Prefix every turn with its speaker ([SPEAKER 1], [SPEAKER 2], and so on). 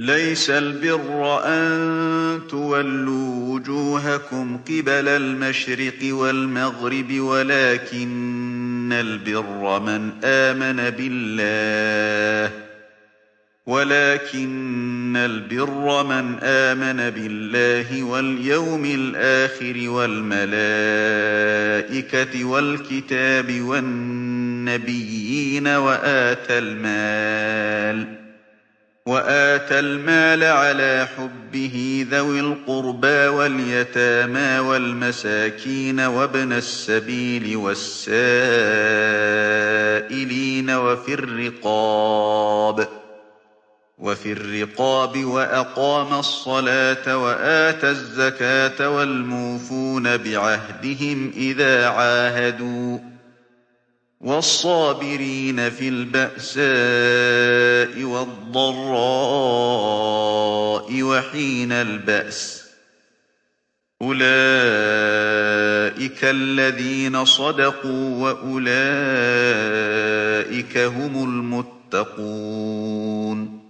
[SPEAKER 1] لَيْسَ الْبِرَّ أَن تُوَلُّوا وُجُوهَكُمْ قِبَلَ الْمَشْرِقِ وَالْمَغْرِبِ وَلَٰكِنَّ الْبِرَّ مَنْ آمَنَ بِاللَّهِ وَالْيَوْمِ الْآخِرِ وَالْمَلَائِكَةِ وَالْكِتَابِ وَالنَّبِيِّينَ وَآتَى الْمَالَ عَلَىٰ حُبِّهِ ذَوِي الْقُرْبَىٰ وَالْيَتَامَىٰ وَالْمَسَاكِينَ وَابْنَ السَّبِيلِ وَالسَّائِلِينَ وَفِي الرِّقَابِ وَأَقَامَ الصَّلَاةَ وَآتَى الزَّكَاةَ وَالْمُوفُونَ بِعَهْدِهِمْ إِذَا عَاهَدُوا وَالصَّابِرِينَ فِي الْبَأْسَاءِ وَالضَّرَّاءِ وَحِينَ الْبَأْسِ ۗ أُولَٰئِكَ الَّذِينَ صَدَقُوا وَأُولَٰئِكَ هُمُ الْمُتَّقُونَ